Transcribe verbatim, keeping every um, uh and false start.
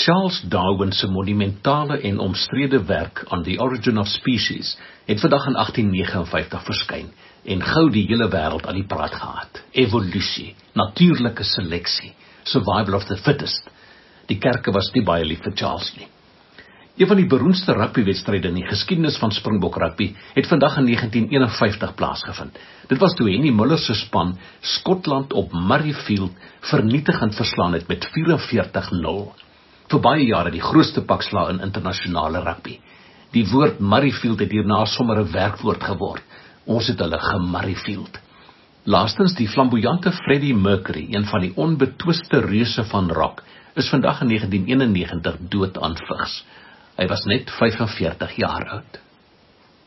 Charles Darwin se monumentale en omstrede werk on the Origin of Species het vandag in agtien vyf nege verskyn en gou die hele wêreld aan die praat gehad. Evolusie, natuurlike seleksie, survival of the fittest. Die kerke was nie baie lief vir Charles nie. Een van die beroemdste rugbywedstryde in die geskiedenis van Springbok rugby het vandag in negentien eenenvyftig plaasgevind. Dit was toe Henny Muller se span Skotland op Murrayfield vernietigend verslaan het met vyf en veertig nul. Vir baie jare die grootste pakslae in internasionale rugby. Die woord Murrayfield het hierna sommer 'n werkwoord geword. Ons het hulle gemurrayfield. Laastens die flamboyante Freddie Mercury, een van die onbetwiste reuse van rock, is vandag in negentien eenennegentig dood aan vigs. Hy was net vyf en veertig jaar oud.